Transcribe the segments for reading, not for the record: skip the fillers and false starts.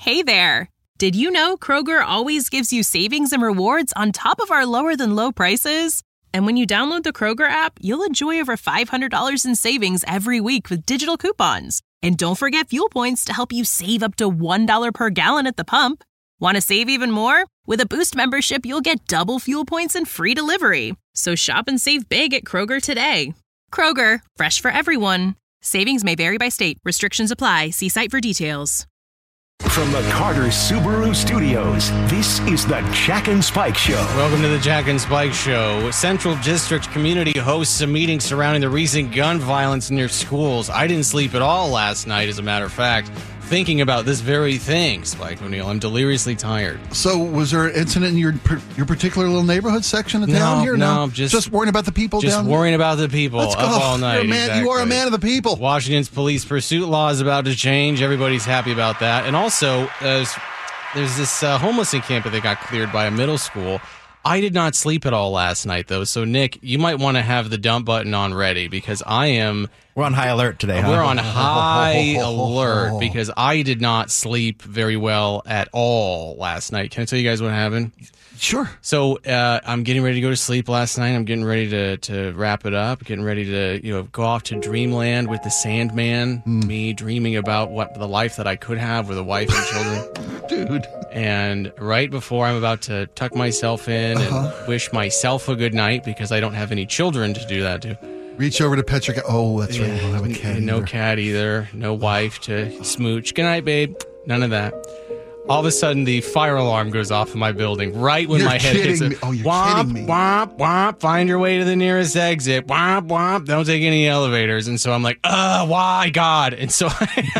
Hey there! Did you know Kroger always gives you savings and rewards on top of our lower-than-low prices? And when you download the Kroger app, you'll enjoy over $500 in savings every week with digital coupons. And don't forget fuel points to help you save up to $1 per gallon at the pump. Want to save even more? With a Boost membership, you'll get double fuel points and free delivery. So shop and save big at Kroger today. Kroger, fresh for everyone. Savings may vary by state. Restrictions apply. See site for details. From the Carter Subaru Studios, this is the Jack and Spike Show. Welcome to the Jack and Spike Show. Central District community hosts a meeting surrounding the recent gun violence in their schools. I didn't sleep at all last night, as a matter of fact, thinking about this very thing, Spike O'Neill. I'm deliriously tired. So was there an incident in your particular little neighborhood section of town here? No, just worrying about the people down there? Just worrying about the people Let's up go. all night. You are a man of the people. Washington's police pursuit law is about to change. Everybody's happy about that. And also, there's this homeless encampment that got cleared by a middle school. I did not sleep at all last night, though. So, Nick, you might want to have the dump button on ready because We're on high alert today, huh? We're on high alert because I did not sleep very well at all last night. Can I tell you guys what happened? Sure. So I'm getting ready to go to sleep last night. I'm getting ready to wrap it up, getting ready to go off to dreamland with the Sandman, me dreaming about what the life that I could have with a wife and children. Dude. And right before I'm about to tuck myself in and wish myself a good night because I don't have any children to do that to. Reach over to pet your cat. Oh, that's right. We don't have a cat No either. cat either. No wife to smooch. Good night, babe. None of that. All of a sudden, the fire alarm goes off in my building right when my head hits it. Oh, you're womp, kidding me. Womp, womp. Find your way to the nearest exit. Womp, womp. Don't take any elevators. And so I'm like, why, God? And so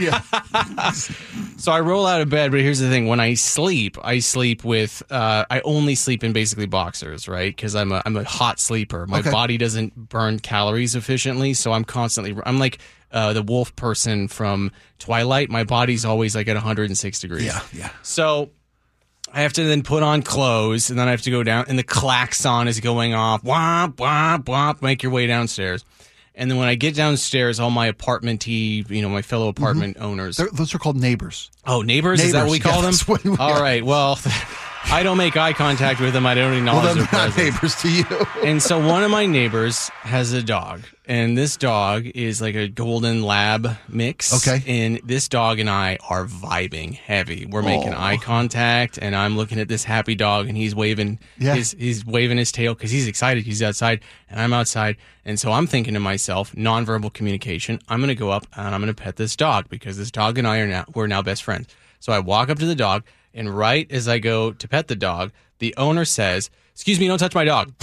so I roll out of bed. But here's the thing. When I sleep with, I only sleep in basically boxers, right? Because I'm a hot sleeper. My body doesn't burn calories efficiently. So I'm like the wolf person from Twilight. My body's always like at 106 degrees. Yeah. So I have to then put on clothes, and then I have to go down, and the klaxon is going off. Womp, womp, womp. Make your way downstairs. And then when I get downstairs, all my my fellow apartment owners. Those are called neighbors. Oh, neighbors? Is that what we call them? All right. Well, I don't make eye contact with them. I don't acknowledge their presence. They're not neighbors to you. And so one of my neighbors has a dog, and this dog is like a golden lab mix. Okay. And this dog and I are vibing heavy. We're making eye contact, and I'm looking at this happy dog, and he's waving he's waving his tail because he's excited. He's outside, and I'm outside. And so I'm thinking to myself, nonverbal communication, I'm going to go up, and I'm going to pet this dog because this dog and I we're now best friends. So I walk up to the dog, and right as I go to pet the dog, the owner says, "Excuse me, don't touch my dog."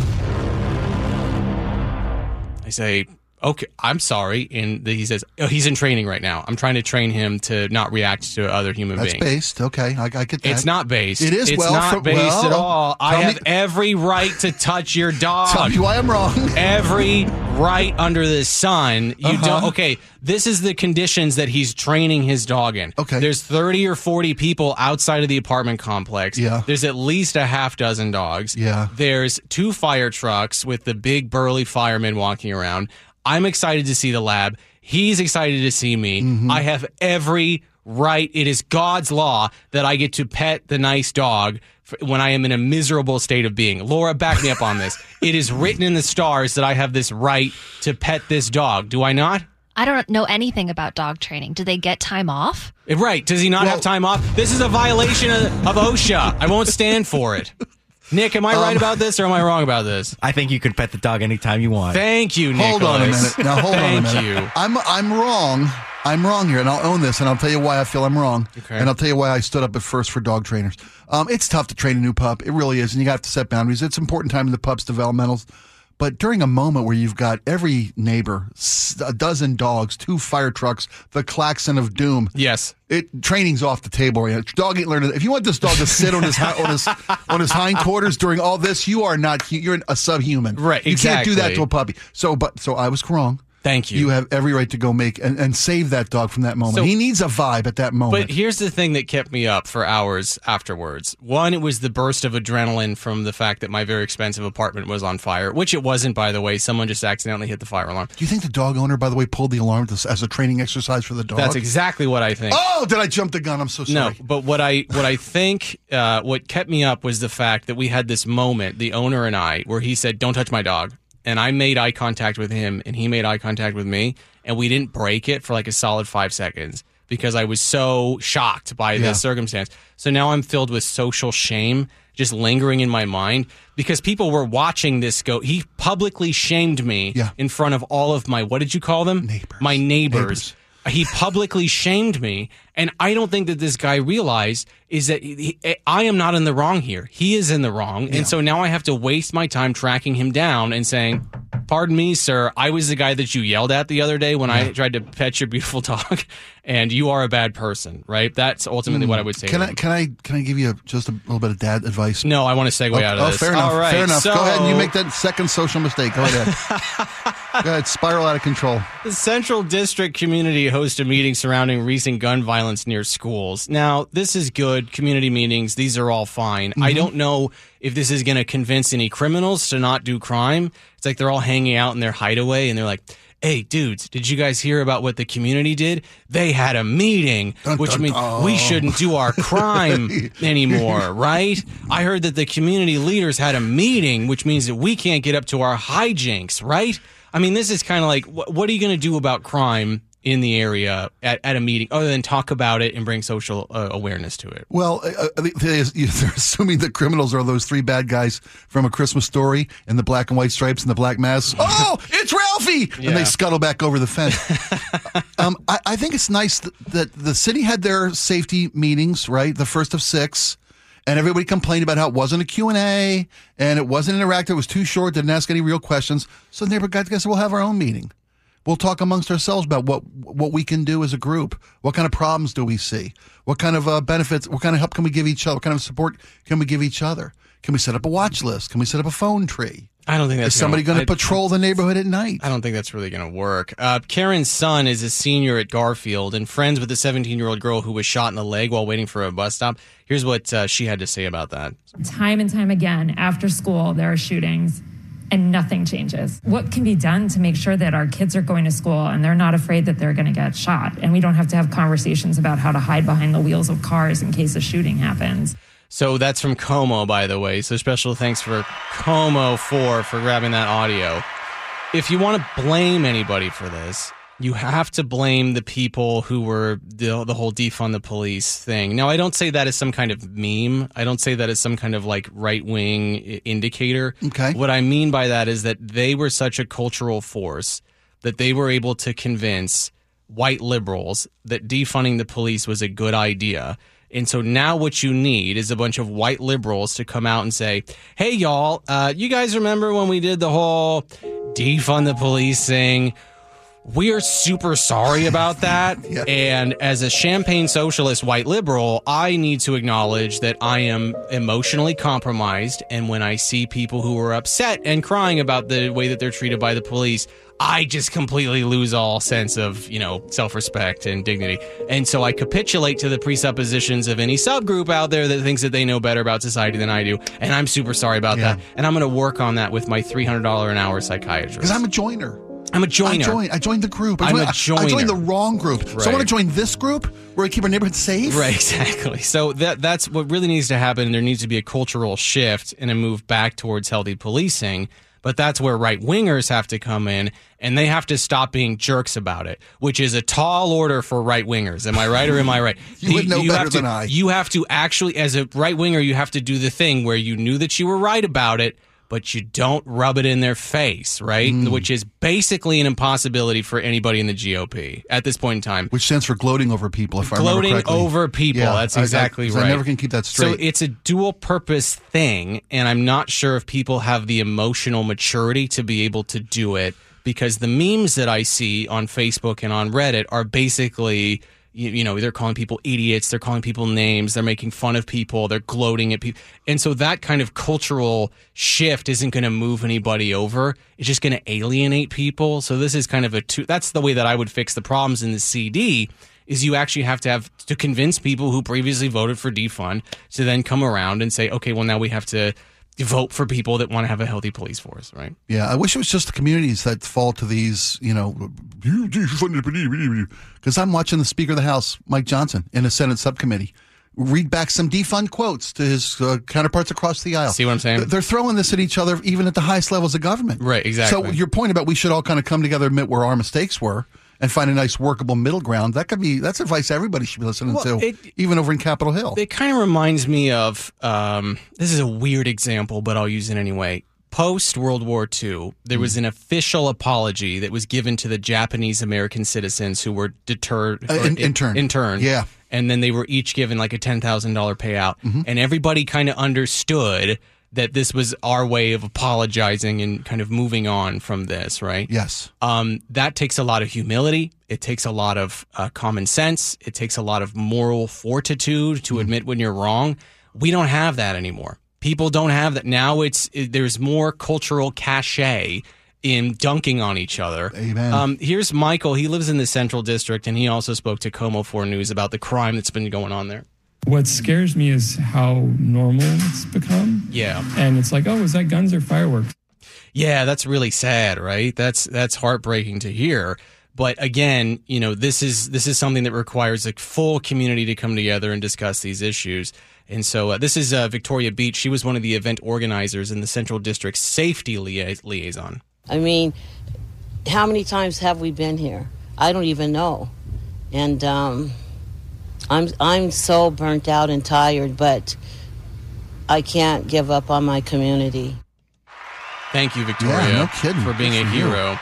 I say, "Okay, I'm sorry." And he says, "Oh, he's in training right now. I'm trying to train him to not react to other human beings." That's based. Okay, I get that. It's not based. It is. It's not based at all. I have every right to touch your dog. Tell me why I'm wrong. Every right under the sun. You don't. Okay, this is the conditions that he's training his dog in. Okay. There's 30 or 40 people outside of the apartment complex. Yeah. There's at least a half dozen dogs. Yeah. There's 2 fire trucks with the big burly firemen walking around. I'm excited to see the lab. He's excited to see me. Mm-hmm. I have every right. It is God's law that I get to pet the nice dog when I am in a miserable state of being. Laura, back me up on this. It is written in the stars that I have this right to pet this dog. Do I not? I don't know anything about dog training. Do they get time off? Right. Does he not have time off? This is a violation of OSHA. I won't stand for it. Nick, am I right about this or am I wrong about this? I think you can pet the dog anytime you want. Thank you, Nicholas. Hold on a minute. Now, hold on a minute. Thank you. I'm wrong. I'm wrong here, and I'll own this, and I'll tell you why I feel I'm wrong. Okay. And I'll tell you why I stood up at first for dog trainers. It's tough to train a new pup. It really is, and you have to set boundaries. It's an important time in the pup's developmentals. But during a moment where you've got every neighbor, a dozen dogs, 2 fire trucks, the klaxon of doom. Yes. Training's off the table. Dog ain't learning. If you want this dog to sit on his hindquarters during all this, you're a subhuman. Right. You exactly. can't do that to a puppy. So I was wrong. Thank you. You have every right to go make and save that dog from that moment. So- he needs a vibe at that moment. But here's the thing that kept me up for hours afterwards. One, it was the burst of adrenaline from the fact that my very expensive apartment was on fire, which it wasn't, by the way. Someone just accidentally hit the fire alarm. Do you think the dog owner, by the way, pulled the alarm as a training exercise for the dog? That's exactly what I think. Oh, did I jump the gun? I'm so sorry. No, but what I think what kept me up was the fact that we had this moment, the owner and I, where he said, "Don't touch my dog," and I made eye contact with him, and he made eye contact with me, and we didn't break it for like a solid 5 seconds because I was so shocked by the circumstance. So now I'm filled with social shame just lingering in my mind because people were watching this go. He publicly shamed me in front of all of my, what did you call them? My neighbors. He publicly shamed me, and I don't think that this guy realized is that I am not in the wrong here. He is in the wrong, and so now I have to waste my time tracking him down and saying, "Pardon me, sir, I was the guy that you yelled at the other day when I tried to pet your beautiful dog, and you are a bad person," right? That's ultimately what I would say. Can I give you just a little bit of dad advice? No, I want to segue out of this. Fair enough. All right, fair enough. so, go ahead and you make that second social mistake. Go ahead. Go ahead. Spiral out of control. The Central District community hosted a meeting surrounding recent gun violence near schools. Now, this is good. Community meetings, these are all fine. I don't know if this is going to convince any criminals to not do crime. It's like they're all hanging out in their hideaway and they're like, "Hey, dudes, did you guys hear about what the community did? They had a meeting, which means we shouldn't do our crime anymore, right? I heard that the community leaders had a meeting, which means that we can't get up to our hijinks, right?" I mean, this is kind of like, what are you going to do about crime in the area at a meeting other than talk about it and bring social awareness to it? Well, they're assuming the criminals are those 3 bad guys from A Christmas Story in the black and white stripes and the black masks. Oh, it's Ralphie! And they scuttle back over the fence. I think it's nice that the city had their safety meetings, right? The first of 6. And everybody complained about how it wasn't a Q&A and it wasn't interactive. It was too short. Didn't ask any real questions. So the neighborhood guys said, we'll have our own meeting. We'll talk amongst ourselves about what we can do as a group. What kind of problems do we see? What kind of benefits, what kind of help can we give each other? What kind of support can we give each other? Can we set up a watch list? Can we set up a phone tree? I don't think that's Is somebody going to patrol the neighborhood at night? I don't think that's really going to work. Karen's son is a senior at Garfield and friends with a 17-year-old girl who was shot in the leg while waiting for a bus stop. Here's what she had to say about that. Time and time again, after school, there are shootings and nothing changes. What can be done to make sure that our kids are going to school and they're not afraid that they're going to get shot? And we don't have to have conversations about how to hide behind the wheels of cars in case a shooting happens. So that's from Como, by the way. So special thanks for Como for grabbing that audio. If you want to blame anybody for this, you have to blame the people who were the whole defund the police thing. Now, I don't say that as some kind of meme. I don't say that as some kind of like right-wing indicator. Okay. What I mean by that is that they were such a cultural force that they were able to convince white liberals that defunding the police was a good idea. And so now what you need is a bunch of white liberals to come out and say, "Hey, y'all, you guys remember when we did the whole defund the police thing? We are super sorry about that." And as a champagne socialist white liberal, I need to acknowledge that I am emotionally compromised. And when I see people who are upset and crying about the way that they're treated by the police, I just completely lose all sense of, self-respect and dignity. And so I capitulate to the presuppositions of any subgroup out there that thinks that they know better about society than I do. And I'm super sorry about that. And I'm going to work on that with my $300 an hour psychiatrist. Because I'm a joiner. I'm a joiner. I joined the group. I'm a joiner. I joined the wrong group. Right. So I want to join this group where we keep our neighborhood safe? Right, exactly. So that's what really needs to happen. There needs to be a cultural shift and a move back towards healthy policing. But that's where right-wingers have to come in, and they have to stop being jerks about it, which is a tall order for right-wingers. Am I right or am I right? You would know better than I. You have to actually, as a right-winger, you have to do the thing where you knew that you were right about it, but you don't rub it in their face, right? Which is basically an impossibility for anybody in the GOP at this point in time. Which stands for gloating over people, if I remember correctly. Gloating over people, that's exactly right. I never can keep that straight. So it's a dual-purpose thing, and I'm not sure if people have the emotional maturity to be able to do it, because the memes that I see on Facebook and on Reddit are basically they're calling people idiots, they're calling people names, they're making fun of people, they're gloating at people. And so that kind of cultural shift isn't going to move anybody over. It's just going to alienate people. So this is kind of that's the way that I would fix the problems in the CD, is you actually have to convince people who previously voted for defund to then come around and say, okay, well, now we have to vote for people that want to have a healthy police force, right? Yeah, I wish it was just the communities that fall to these, because I'm watching the Speaker of the House, Mike Johnson, in a Senate subcommittee, read back some defund quotes to his counterparts across the aisle. See what I'm saying? They're throwing this at each other, even at the highest levels of government. Right, exactly. So your point about we should all kind of come together, admit where our mistakes were, and find a nice workable middle ground, that's advice everybody should be listening to, even over in Capitol Hill. It kind of reminds me of, this is a weird example, but I'll use it anyway. Post World War II, there was an official apology that was given to the Japanese American citizens who were interned. Yeah. And then they were each given like a $10,000 payout. Mm-hmm. And everybody kind of understood that this was our way of apologizing and kind of moving on from this, right? Yes. That takes a lot of humility. It takes a lot of common sense. It takes a lot of moral fortitude to admit when you're wrong. We don't have that anymore. People don't have that. Now there's more cultural cachet in dunking on each other. Amen. Here's Michael. He lives in the Central District, and he also spoke to Como 4 News about the crime that's been going on there. What scares me is how normal it's become. Yeah. And it's like, oh, is that guns or fireworks? Yeah, that's really sad, right? That's heartbreaking to hear. But again, this is something that requires a full community to come together and discuss these issues. And so this is Victoria Beach. She was one of the event organizers in the Central District Safety Liaison. I mean, how many times have we been here? I don't even know. And I'm so burnt out and tired, but I can't give up on my community. Thank you, Victoria, for being a hero.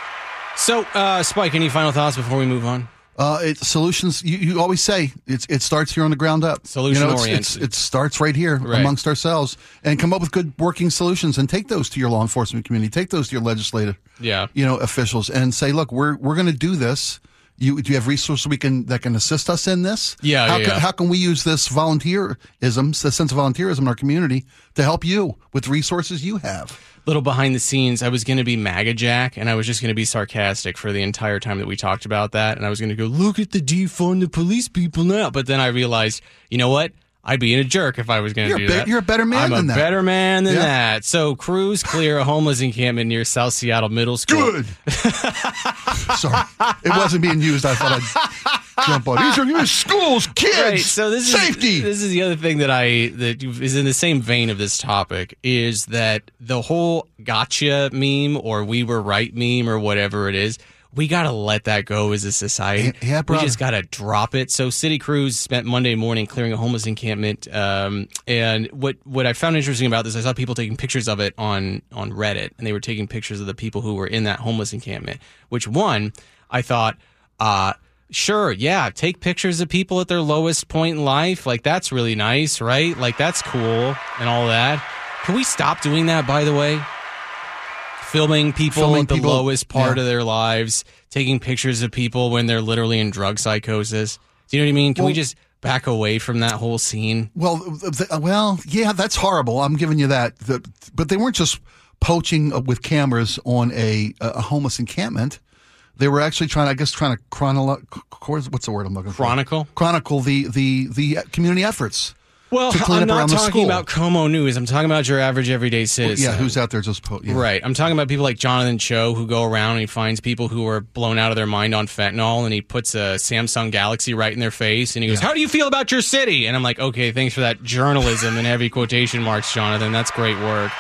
So, Spike, any final thoughts before we move on? Solutions. You always say it starts here on the ground up. Solution oriented. It starts right here amongst ourselves, and come up with good working solutions, and take those to your law enforcement community. Take those to your legislative, officials, and say, look, we're going to do this. Do you have resources that can assist us in this? How can we use this volunteerism, the sense of volunteerism in our community, to help you with resources you have? Little behind the scenes, I was going to be MAGA Jack, and I was just going to be sarcastic for the entire time that we talked about that, and I was going to go, look at the defund the police people now. But then I realized, you know what? I'd be a jerk if I was going to do that. You're a better man than that. I'm a better man than that. So crews clear a homeless encampment near South Seattle Middle School. Good. Sorry. It wasn't being used. I thought I'd jump on. These are schools, kids, right, so safety. This is the other thing that is in the same vein of this topic, is that the whole gotcha meme or we were right meme or whatever it is, we got to let that go as a society. Yeah, we just got to drop it. So city crews spent Monday morning clearing a homeless encampment. And what I found interesting about this, I saw people taking pictures of it on Reddit, and they were taking pictures of the people who were in that homeless encampment, which I thought, sure, yeah, take pictures of people at their lowest point in life. Like, that's really nice, right? Like, that's cool and all that. Can we stop doing that, by the way? Filming people at the lowest part of their lives, taking pictures of people when they're literally in drug psychosis. Do you know what I mean? Can we just back away from that whole scene? Well, yeah, that's horrible. I'm giving you that. But they weren't just poaching with cameras on a homeless encampment. They were actually trying to what's the word I'm looking for? Chronicle the community efforts. Well, I'm not talking about Como News. I'm talking about your average everyday citizen. Yeah, who's out there just Right. I'm talking about people like Jonathan Cho, who go around and he finds people who are blown out of their mind on fentanyl, and he puts a Samsung Galaxy right in their face, and he goes, how do you feel about your city? And I'm like, okay, thanks for that journalism in heavy quotation marks, Jonathan. That's great work.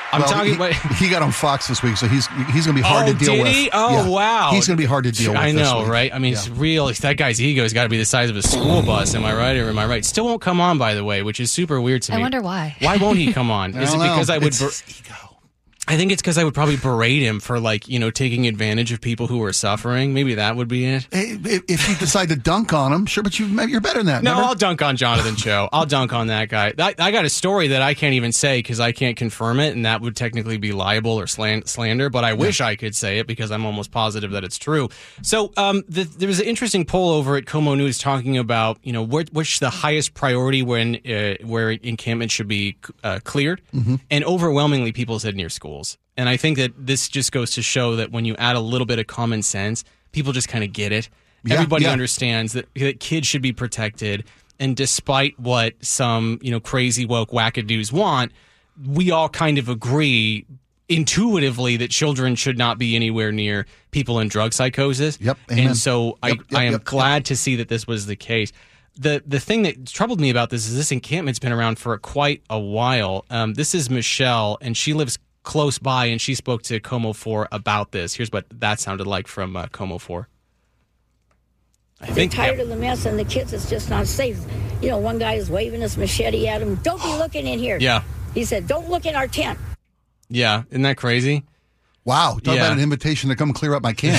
He got on Fox this week, so he's going to be hard to deal with. Did he? Oh, wow. He's going to be hard to deal with. I know, this week. right? I mean, it's real. That guy's ego has got to be the size of a school bus. Am I right or am I right? Still won't come on, by the way, which is super weird to me. I wonder why. Why won't he come on? Is it because I would? Ego. I think it's because I would probably berate him for taking advantage of people who are suffering. Maybe that would be it. Hey, if you decide to dunk on him, sure, but you're better than that. No, remember? I'll dunk on Jonathan Cho. I'll dunk on that guy. I got a story that I can't even say because I can't confirm it, and that would technically be libel or slander, but I wish I could say it because I'm almost positive that it's true. So there was an interesting poll over at Como News talking about, what's the highest priority when where encampment should be cleared, and overwhelmingly people said near schools. And I think that this just goes to show that when you add a little bit of common sense, people just kind of get it. Everybody understands that kids should be protected. And despite what some, crazy woke wackadoos want, we all kind of agree intuitively that children should not be anywhere near people in drug psychosis. Yep. Amen. And so I am glad to see that this was the case. The thing that troubled me about this is this encampment's been around for quite a while. This is Michelle, and she lives close by, and she spoke to Como 4 about this. Here's what that sounded like from Como 4. They're tired of the mess, and the kids, it's just not safe. One guy is waving his machete at him. Don't be looking in here. Yeah. He said, don't look in our tent. Yeah. Isn't that crazy? Wow. Talk about an invitation to come clear up my camp.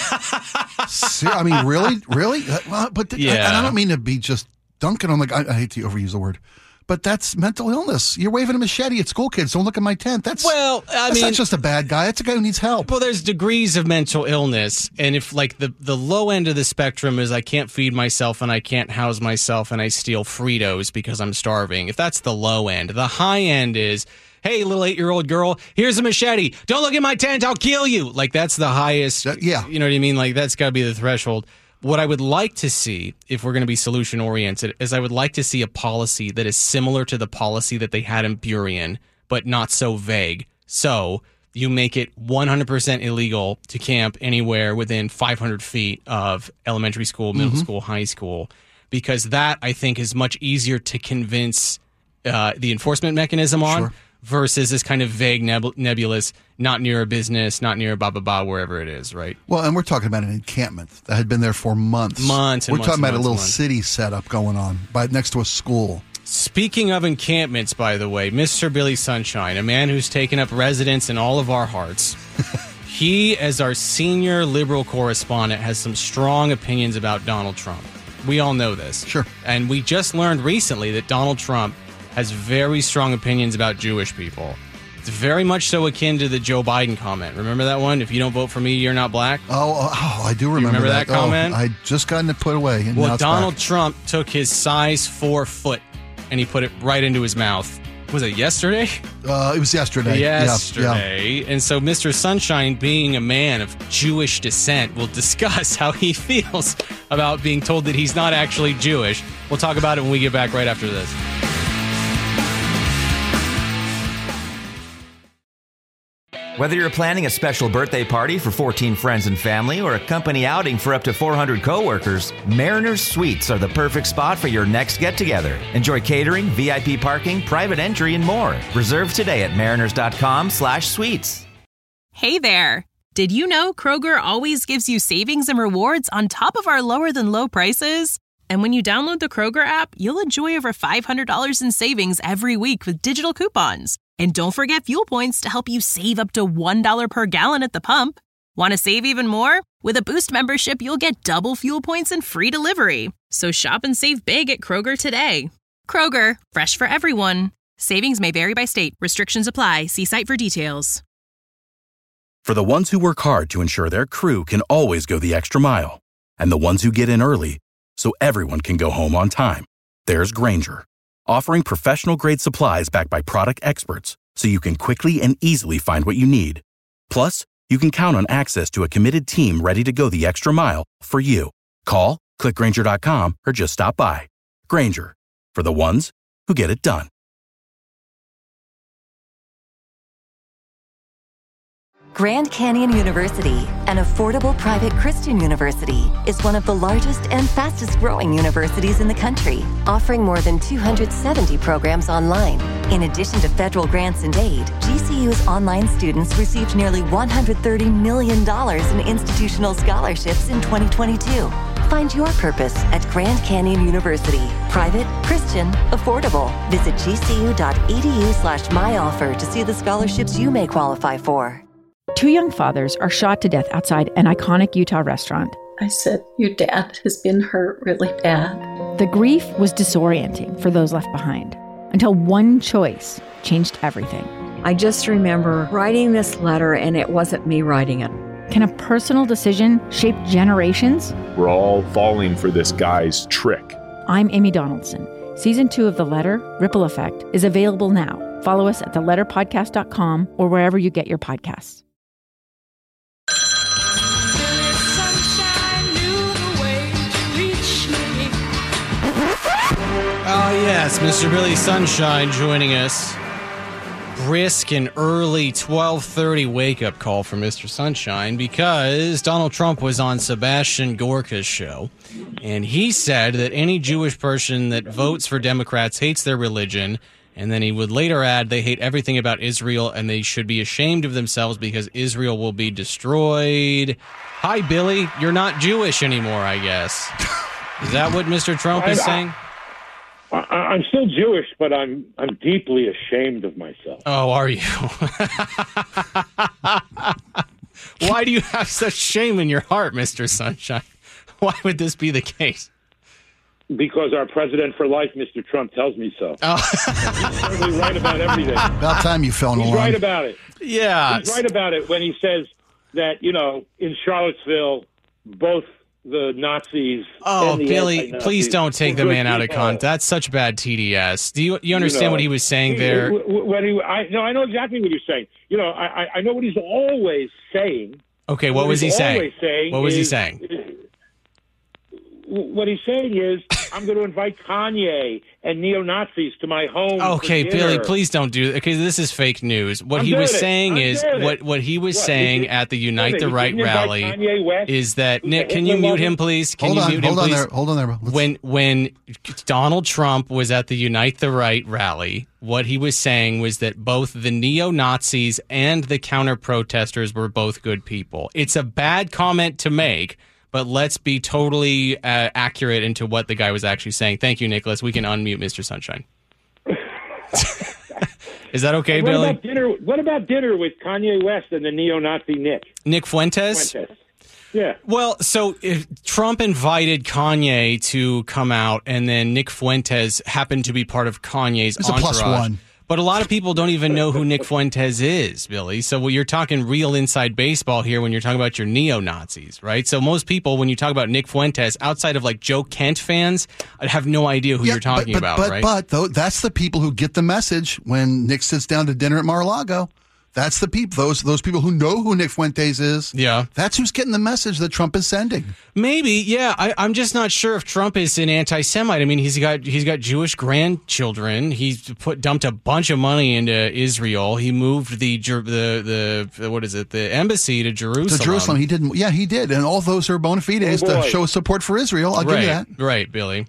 I mean, really? But and I don't mean to be just dunking on, I hate to overuse the word, but that's mental illness. You're waving a machete at school kids. Don't look at my tent. That's not just a bad guy. That's a guy who needs help. Well, there's degrees of mental illness. And if the low end of the spectrum is I can't feed myself and I can't house myself and I steal Fritos because I'm starving. If that's the low end, the high end is, hey, little 8-year-old girl, here's a machete. Don't look at my tent. I'll kill you. That's the highest. Yeah. You know what I mean? That's got to be the threshold. What I would like to see, if we're going to be solution-oriented, is I would like to see a policy that is similar to the policy that they had in Burien, but not so vague. So you make it 100% illegal to camp anywhere within 500 feet of elementary school, middle school, high school, because that, I think, is much easier to convince the enforcement mechanism on. Sure. Versus this kind of vague, nebulous, not near a business, not near a wherever it is, right? Well, and we're talking about an encampment that had been there for months. We're talking about a little city setup going on next to a school. Speaking of encampments, by the way, Mr. Billy Sunshine, a man who's taken up residence in all of our hearts, he, as our senior liberal correspondent, has some strong opinions about Donald Trump. We all know this. Sure. And we just learned recently that Donald Trump has very strong opinions about Jewish people. It's very much so akin to the Joe Biden comment. Remember that one? If you don't vote for me, you're not black? Oh, I do remember that comment? I just gotten it put away. And well, Donald Trump took his size 4 foot and he put it right into his mouth. Was it yesterday? It was yesterday. Yesterday. Yeah. And so Mr. Sunshine, being a man of Jewish descent, will discuss how he feels about being told that he's not actually Jewish. We'll talk about it when we get back right after this. Whether you're planning a special birthday party for 14 friends and family or a company outing for up to 400 coworkers, Mariners Suites are the perfect spot for your next get-together. Enjoy catering, VIP parking, private entry, and more. Reserve today at mariners.com/suites. Hey there. Did you know Kroger always gives you savings and rewards on top of our lower-than-low prices? And when you download the Kroger app, you'll enjoy over $500 in savings every week with digital coupons. And don't forget fuel points to help you save up to $1 per gallon at the pump. Want to save even more? With a Boost membership, you'll get double fuel points and free delivery. So shop and save big at Kroger today. Kroger, fresh for everyone. Savings may vary by state. Restrictions apply. See site for details. For the ones who work hard to ensure their crew can always go the extra mile, and the ones who get in early so everyone can go home on time, there's Grainger, offering professional-grade supplies backed by product experts so you can quickly and easily find what you need. Plus, you can count on access to a committed team ready to go the extra mile for you. Call, click Grainger.com, or just stop by. Grainger, for the ones who get it done. Grand Canyon University, an affordable private Christian university, is one of the largest and fastest-growing universities in the country, offering more than 270 programs online. In addition to federal grants and aid, GCU's online students received nearly $130 million in institutional scholarships in 2022. Find your purpose at Grand Canyon University. Private, Christian, affordable. Visit gcu.edu/myoffer to see the scholarships you may qualify for. Two young fathers are shot to death outside an iconic Utah restaurant. I said, your dad has been hurt really bad. The grief was disorienting for those left behind until one choice changed everything. I just remember writing this letter, and it wasn't me writing it. Can a personal decision shape generations? We're all falling for this guy's trick. I'm Amy Donaldson. Season 2 of The Letter, Ripple Effect, is available now. Follow us at theletterpodcast.com or wherever you get your podcasts. Oh, yes, Mr. Billy Sunshine joining us. Brisk and early 12:30 wake-up call for Mr. Sunshine because Donald Trump was on Sebastian Gorka's show, and he said that any Jewish person that votes for Democrats hates their religion, and then he would later add they hate everything about Israel and they should be ashamed of themselves because Israel will be destroyed. Hi, Billy. You're not Jewish anymore, I guess. Is that what Mr. Trump is saying? I'm still Jewish, but I'm deeply ashamed of myself. Oh, are you? Why do you have such shame in your heart, Mr. Sunshine? Why would this be the case? Because our president for life, Mr. Trump, tells me so. Oh. He's totally right about everything. About time you fell in line. He's right about it. Yeah. He's right about it when he says that, in Charlottesville, both the Nazis. Oh, and the Billy, please don't take the man out of context. That's such bad TDS. Do you understand what he was saying there? I know exactly what you're saying. I know what he's always saying. Okay, what was he saying? What was he saying? What he's saying is, I'm going to invite Kanye and neo-Nazis to my home. Okay, Billy, please don't do that. Okay, this is fake news. What he was saying is, what he was saying at the Unite the Right rally is that, Nick, can you mute him, please? Hold on there. When Donald Trump was at the Unite the Right rally, what he was saying was that both the neo-Nazis and the counter-protesters were both good people. It's a bad comment to make, but let's be totally accurate into what the guy was actually saying. Thank you, Nicholas. We can unmute Mr. Sunshine. Is that okay, Billy? What about dinner with Kanye West and the neo-Nazi Nick? Nick Fuentes? Yeah. Well, so if Trump invited Kanye to come out, and then Nick Fuentes happened to be part of Kanye's entourage. It's a +1. But a lot of people don't even know who Nick Fuentes is, Billy. So you're talking real inside baseball here when you're talking about your neo-Nazis, right? So most people, when you talk about Nick Fuentes, outside of like Joe Kent fans, I have no idea who you're talking about, right? But though, that's the people who get the message when Nick sits down to dinner at Mar-a-Lago. That's the people, those people who know who Nick Fuentes is. Yeah. That's who's getting the message that Trump is sending. Maybe, yeah. I'm just not sure if Trump is an anti-Semite. I mean, he's got Jewish grandchildren. He's dumped a bunch of money into Israel. He moved the embassy to Jerusalem. To Jerusalem, he did. Yeah, he did, and all those are bona fides to show support for Israel. I'll give you that. Right, Billy.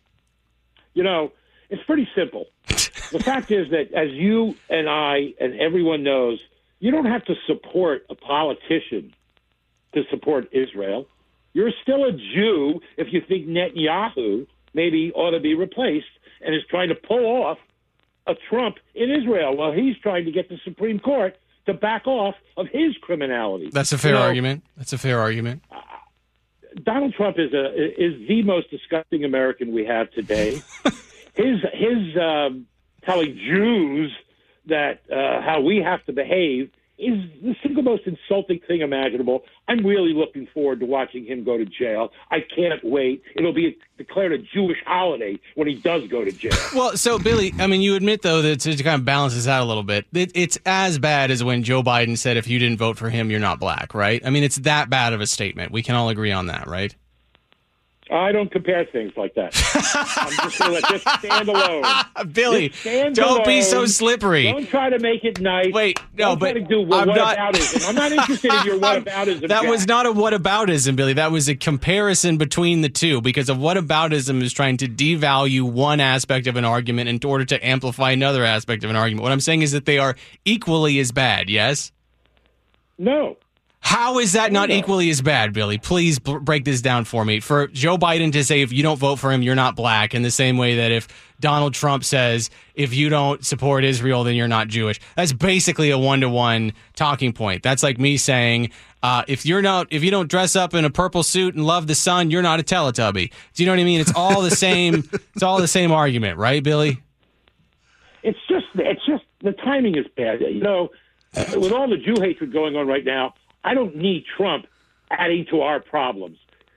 It's pretty simple. The fact is that, as you and I and everyone knows, you don't have to support a politician to support Israel. You're still a Jew if you think Netanyahu maybe ought to be replaced and is trying to pull off a Trump in Israel while he's trying to get the Supreme Court to back off of his criminality. That's a fair argument. That's a fair argument. Donald Trump is the most disgusting American we have today. His telling Jews that how we have to behave is the single most insulting thing imaginable. I'm really looking forward to watching him go to jail. I can't wait. It'll be declared a Jewish holiday when he does go to jail. Well, so, Billy, I mean, you admit, though, that to kind of balance this out a little bit, it's as bad as when Joe Biden said if you didn't vote for him, you're not black, right? I mean, it's that bad of a statement. We can all agree on that, right? I don't compare things like that. I'm just going to let this stand alone. Billy, don't be so slippery. Don't try to make it nice. Wait, no, but whataboutism. I'm not interested in your whataboutism. That was not a whataboutism, Billy. That was a comparison between the two, because of whataboutism is trying to devalue one aspect of an argument in order to amplify another aspect of an argument. What I'm saying is that they are equally as bad, yes? No. How is that not equally as bad, Billy? Please break this down for me. For Joe Biden to say if you don't vote for him, you're not black, in the same way that if Donald Trump says if you don't support Israel, then you're not Jewish. That's basically a one-to-one talking point. That's like me saying if you don't dress up in a purple suit and love the sun, you're not a Teletubby. Do you know what I mean? It's all the same. It's all the same argument, right, Billy? It's just the timing is bad. With all the Jew hatred going on right now, I don't need Trump adding to our problems.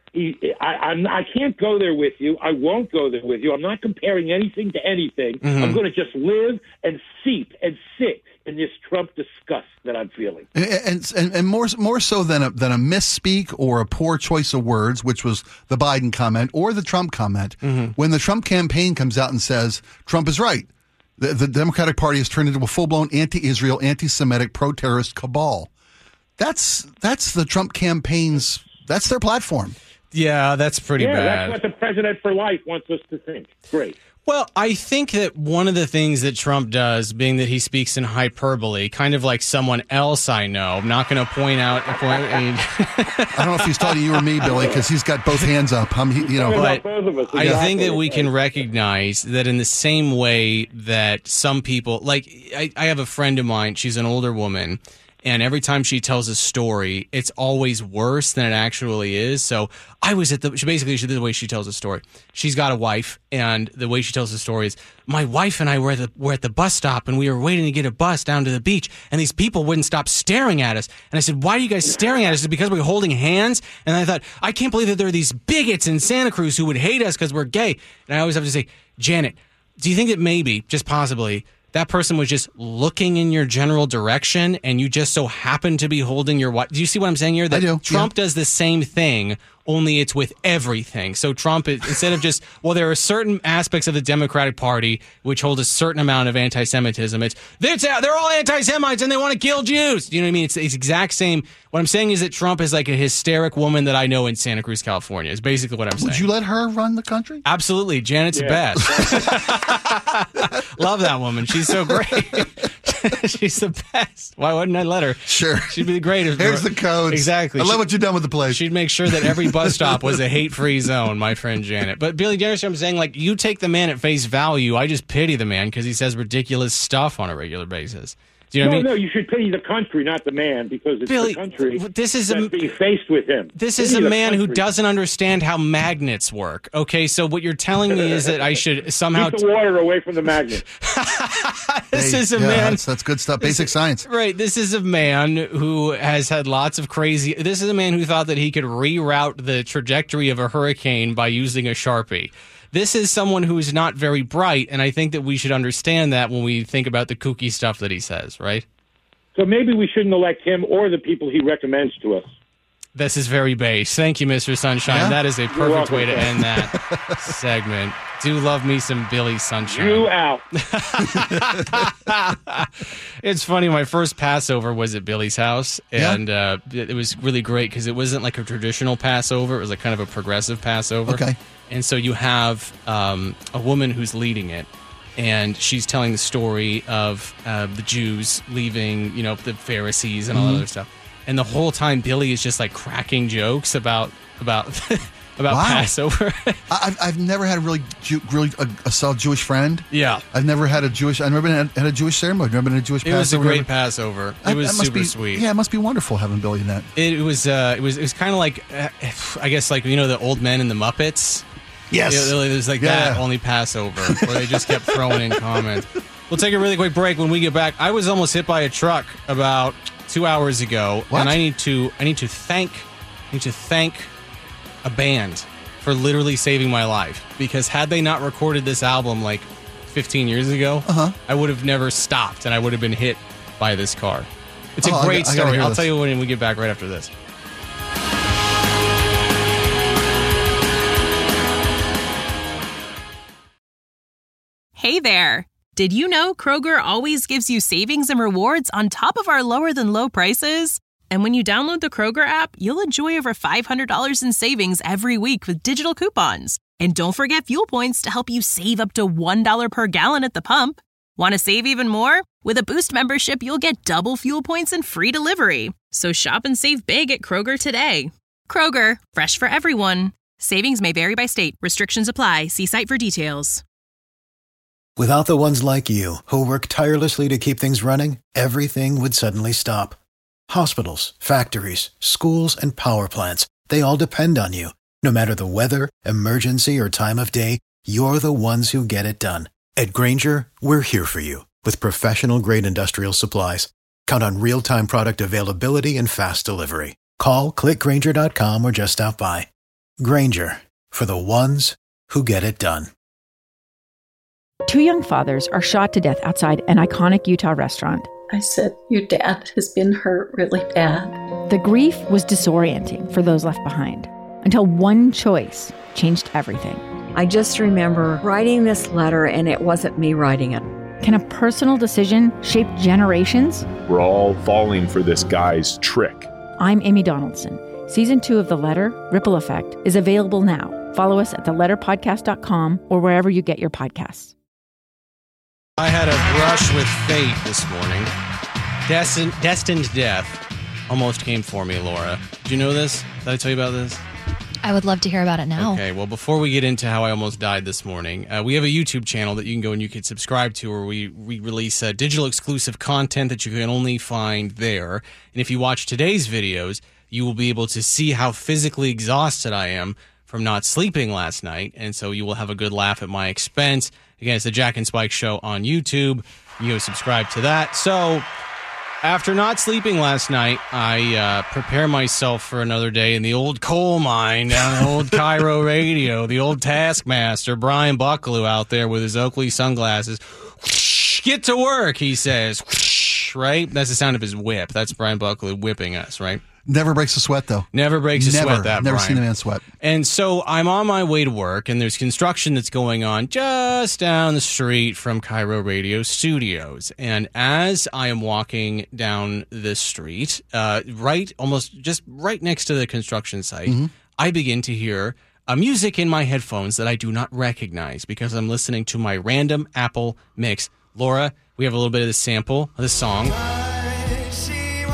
I can't go there with you. I won't go there with you. I'm not comparing anything to anything. Mm-hmm. I'm going to just live and seep and sit in this Trump disgust that I'm feeling. And more so than a misspeak or a poor choice of words, which was the Biden comment or the Trump comment, when the Trump campaign comes out and says Trump is right, the Democratic Party has turned into a full-blown anti-Israel, anti-Semitic, pro-terrorist cabal. That's the Trump campaign's, that's their platform. Yeah, that's pretty bad. That's what the president for life wants us to think. Great. Well, I think that one of the things that Trump does, being that he speaks in hyperbole, kind of like someone else I know, I'm not going to point out. I don't know if he's talking to you or me, Billy, because he's got both hands up. But I think that we can recognize that in the same way that some people, like I have a friend of mine, she's an older woman, and every time she tells a story, it's always worse than it actually is. So I was at the way she tells a story. She's got a wife, and the way she tells the story is, my wife and I were at the bus stop, and we were waiting to get a bus down to the beach, and these people wouldn't stop staring at us. And I said, why are you guys staring at us? Is it because we're holding hands? And I thought, I can't believe that there are these bigots in Santa Cruz who would hate us because we're gay. And I always have to say, Janet, do you think that maybe, just possibly, that person was just looking in your general direction and you just so happen to be holding your wife? Do you see what I'm saying here? That I do. Trump does the same thing, only it's with everything. So Trump, instead of just, well, there are certain aspects of the Democratic Party which hold a certain amount of anti-Semitism. They're all anti-Semites and they want to kill Jews. You know what I mean? It's exact same. What I'm saying is that Trump is like a hysteric woman that I know in Santa Cruz, California, is basically what I'm saying. Would you let her run the country? Absolutely. Janet's the best. Love that woman. She's so great. She's the best. Why wouldn't I let her? Sure. She'd be the greatest. Here's the codes. Exactly. I love what you've done with the place. She'd make sure that every bus stop was a hate-free zone, my friend Janet. But Billy, do you understand what I'm saying? Like, you take the man at face value. I just pity the man because he says ridiculous stuff on a regular basis. Do you know what I mean? No, you should pity the country, not the man, because it's Billy, the country that's being faced with him. This is a man who doesn't understand how magnets work. Okay, so what you're telling me is that I should somehow keep the water away from the magnet. This is a man. That's good stuff. Basic science. Right. This is a man who has had lots of crazy. This is a man who thought that he could reroute the trajectory of a hurricane by using a Sharpie. This is someone who is not very bright, and I think that we should understand that when we think about the kooky stuff that he says, right? So maybe we shouldn't elect him or the people he recommends to us. This is very base. Thank you, Mr. Sunshine. Yeah? That is a perfect way to end that segment. Do love me some Billy Sunshine. You out. It's funny. My first Passover was at Billy's house, and it was really great because it wasn't like a traditional Passover. It was like kind of a progressive Passover. Okay. And so you have a woman who's leading it, and she's telling the story of the Jews leaving, the Pharisees and all that other stuff. And the whole time, Billy is just like cracking jokes about Passover. I've never had a really a solid Jewish friend. Yeah, I've never had a Jewish ceremony. I've never been in a Jewish Passover. It was a great Passover. It was super sweet. Yeah, it must be wonderful having Billy in that. It was kind of like I guess like the old men in the Muppets. Yes, it was like that, only Passover, where they just kept throwing in comments. We'll take a really quick break. When we get back, I was almost hit by a truck about 2 hours ago, and I need to thank a band for literally saving my life, because had they not recorded this album like 15 years ago, I would have never stopped and I would have been hit by this car. It's a great story. I'll tell you when we get back right after this. Hey there. Did you know Kroger always gives you savings and rewards on top of our lower than low prices? And when you download the Kroger app, you'll enjoy over $500 in savings every week with digital coupons. And don't forget fuel points to help you save up to $1 per gallon at the pump. Want to save even more? With a Boost membership, you'll get double fuel points and free delivery. So shop and save big at Kroger today. Kroger, fresh for everyone. Savings may vary by state. Restrictions apply. See site for details. Without the ones like you, who work tirelessly to keep things running, everything would suddenly stop. Hospitals, factories, schools, and power plants, they all depend on you. No matter the weather, emergency, or time of day, you're the ones who get it done. At Grainger, we're here for you with professional-grade industrial supplies. Count on real-time product availability and fast delivery. Call, clickgrainger.com, or just stop by. Grainger, for the ones who get it done. Two young fathers are shot to death outside an iconic Utah restaurant. I said, your dad has been hurt really bad. The grief was disorienting for those left behind, until one choice changed everything. I just remember writing this letter, and it wasn't me writing it. Can a personal decision shape generations? We're all falling for this guy's trick. I'm Amy Donaldson. Season 2 of The Letter, Ripple Effect, is available now. Follow us at theletterpodcast.com or wherever you get your podcasts. I had a brush with fate this morning. Destined death almost came for me, Laura. Did you know this? Did I tell you about this? I would love to hear about it now. Okay, well, before we get into how I almost died this morning, we have a YouTube channel that you can go and you can subscribe to, where we release digital exclusive content that you can only find there. And if you watch today's videos, you will be able to see how physically exhausted I am from not sleeping last night. And so you will have a good laugh at my expense. Again, it's the Jack and Spike Show on YouTube. You go subscribe to that. So after not sleeping last night, I prepare myself for another day in the old coal mine down the old Cairo radio, the old taskmaster, Brian Bucklew out there with his Oakley sunglasses. Get to work, he says. Right? That's the sound of his whip. That's Brian Bucklew whipping us, right? Never breaks a sweat, though. Never breaks a sweat, that Never Brian. seen a man sweat. And so I'm on my way to work, and there's construction that's going on just down the street from Cairo Radio Studios. And as I am walking down this street, right next to the construction site, I begin to hear music in my headphones that I do not recognize because I'm listening to my random Apple mix. Laura, we have a little bit of the sample of the song. It's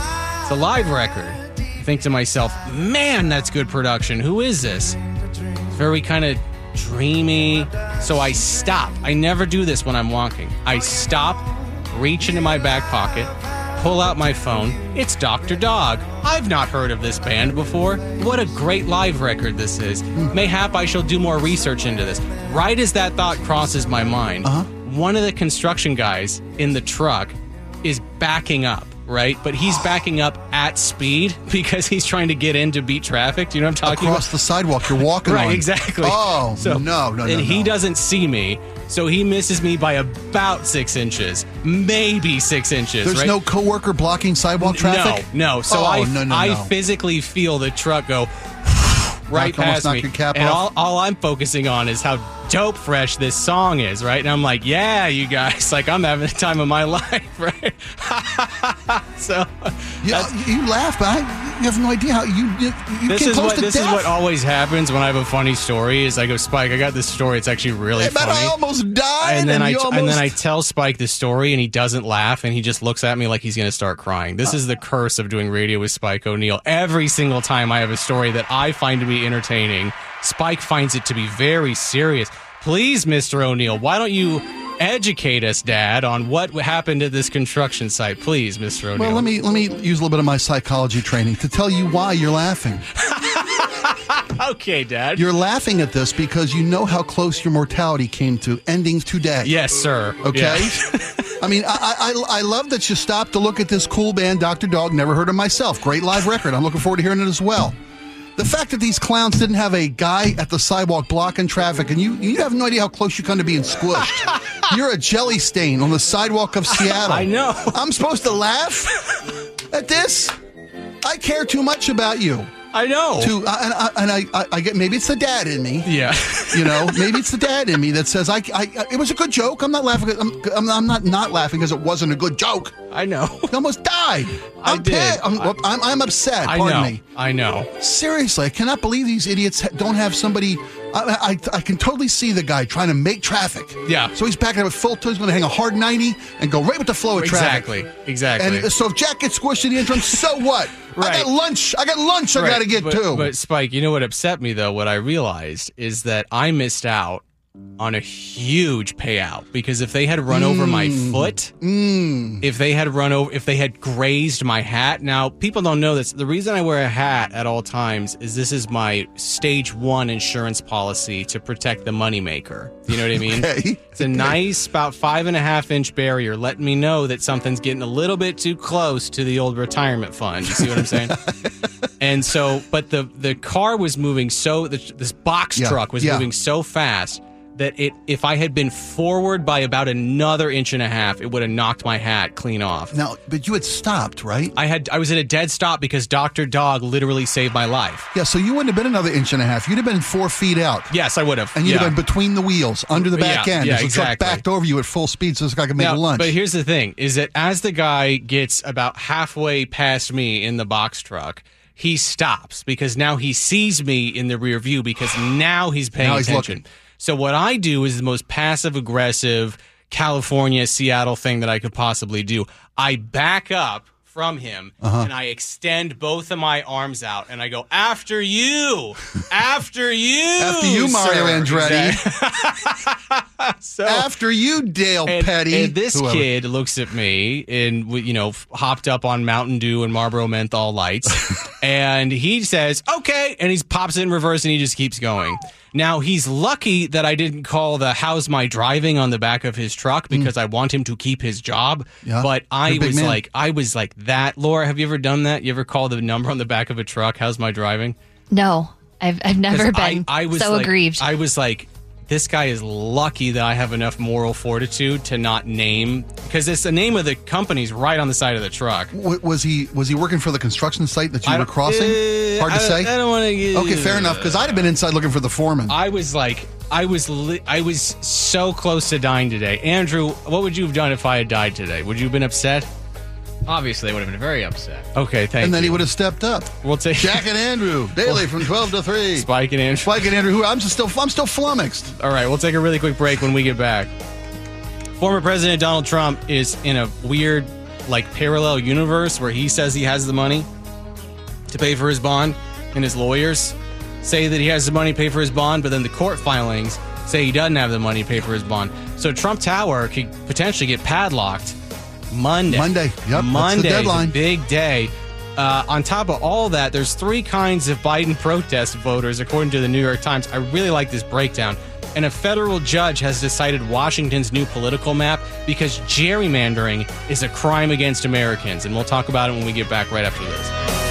a live record. I think to myself, man, that's good production. Who is this? It's very kind of dreamy. So I stop. I never do this when I'm walking. I stop, reach into my back pocket, pull out my phone. It's Dr. Dog. I've not heard of this band before. What a great live record this is. Mayhap I shall do more research into this. Right as that thought crosses my mind, one of the construction guys in the truck is backing up. Right? But he's backing up at speed because he's trying to get in to beat traffic. Do you know what I'm talking about? Across the sidewalk you're walking on. Right, exactly. Oh, so, no. And he doesn't see me, so he misses me by about 6 inches. Maybe 6 inches, There's right? no coworker blocking sidewalk traffic? No. So I physically feel the truck go right past me. Your cap and off. all I'm focusing on is how dope fresh this song is, right? And I'm like, yeah, you guys, like I'm having the time of my life, right? So you laugh, but you have no idea how you came close to death. This is what always happens when I have a funny story. Is I go, Spike, I got this story. It's actually really funny. But I almost died, and then I tell Spike the story, and he doesn't laugh, and he just looks at me like he's going to start crying. This is the curse of doing radio with Spike O'Neill. Every single time I have a story that I find to be entertaining, Spike finds it to be very serious. Please, Mr. O'Neill, why don't you educate us, Dad, on what happened at this construction site? Please, Mr. O'Neill. Well, let me use a little bit of my psychology training to tell you why you're laughing. Okay, Dad. You're laughing at this because you know how close your mortality came to ending today. Yes, sir. Okay? Yeah. I mean, I love that you stopped to look at this cool band, Dr. Dog. Never heard of myself. Great live record. I'm looking forward to hearing it as well. The fact that these clowns didn't have a guy at the sidewalk blocking traffic, and you have no idea how close you come to being squished. You're a jelly stain on the sidewalk of Seattle. I know. I'm supposed to laugh at this? I care too much about you. I know. I get, maybe it's the dad in me. Yeah. You know, maybe it's the dad in me that says, it was a good joke. I'm not laughing. I'm not laughing because it wasn't a good joke. I know. You almost died. I'm upset. Pardon me. I know. Seriously, I cannot believe these idiots don't have somebody. I can totally see the guy trying to make traffic. Yeah. So he's backing up at full tilt. He's going to hang a hard 90 and go right with the flow of traffic. Exactly. And so if Jack gets squished in the entrance, so what? I got lunch. I got to get to. But Spike, you know what upset me though? What I realized is that I missed out on a huge payout because if they had run over my foot, if they had grazed my hat. Now, people don't know this. The reason I wear a hat at all times is this is my stage 1 insurance policy to protect the moneymaker. You know what I mean? Okay. It's a nice, about 5.5-inch barrier letting me know that something's getting a little bit too close to the old retirement fund. You see what I'm saying? And so, but the car was moving this box truck was moving so fast that if I had been forward by about another 1.5 inches, it would have knocked my hat clean off. Now, but you had stopped, right? I was at a dead stop because Dr. Dog literally saved my life. Yeah, so you wouldn't have been another 1.5 inches. You'd have been 4 feet out. Yes, I would have. And you'd have been between the wheels, under the back end. Yeah, As the exactly. truck backed over you at full speed so this guy could make lunch. But here's the thing, is that as the guy gets about halfway past me in the box truck, he stops because now he sees me in the rear view because now he's paying attention. Looking. So what I do is the most passive-aggressive California, Seattle thing that I could possibly do. I back up from him and I extend both of my arms out and I go, after you, After you, Mario Andretti. So, after you, Dale Petty. And this kid looks at me and, hopped up on Mountain Dew and Marlboro Menthol Lights. And he says, okay. And he pops it in reverse and he just keeps going. Now, he's lucky that I didn't call the how's my driving on the back of his truck because I want him to keep his job. Yeah. But I was like that. Laura, have you ever done that? You ever call the number on the back of a truck, how's my driving? No, I've never been so aggrieved. I was like, this guy is lucky that I have enough moral fortitude to not name, because it's the name of the company's right on the side of the truck. Was he working for the construction site that you were crossing? Hard to say. I don't want to. Okay, fair enough. Because I'd have been inside looking for the foreman. I was so close to dying today. Andrew, what would you have done if I had died today? Would you have been upset? Obviously, I would have been very upset. Okay, thank you. And then he would have stepped up. We'll take Jack and Andrew daily from 12 to 3. Spike and Andrew. Who I'm still flummoxed. All right, we'll take a really quick break when we get back. Former President Donald Trump is in a weird, parallel universe where he says he has the money to pay for his bond, and his lawyers say that he has the money to pay for his bond, but then the court filings say he doesn't have the money to pay for his bond. So Trump Tower could potentially get padlocked Monday. Yep, that's the deadline. Big day. On top of all that, there's 3 kinds of Biden protest voters, according to the New York Times. I really like this breakdown. And a federal judge has decided Washington's new political map because gerrymandering is a crime against Americans. And we'll talk about it when we get back right after this.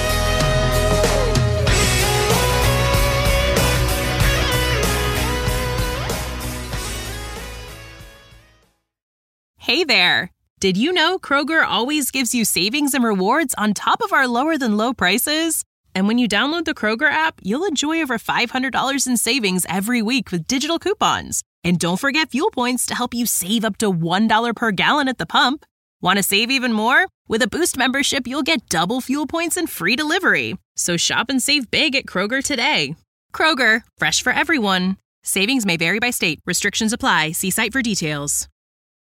Hey there. Did you know Kroger always gives you savings and rewards on top of our lower-than-low prices? And when you download the Kroger app, you'll enjoy over $500 in savings every week with digital coupons. And don't forget fuel points to help you save up to $1 per gallon at the pump. Want to save even more? With a Boost membership, you'll get double fuel points and free delivery. So shop and save big at Kroger today. Kroger, fresh for everyone. Savings may vary by state. Restrictions apply. See site for details.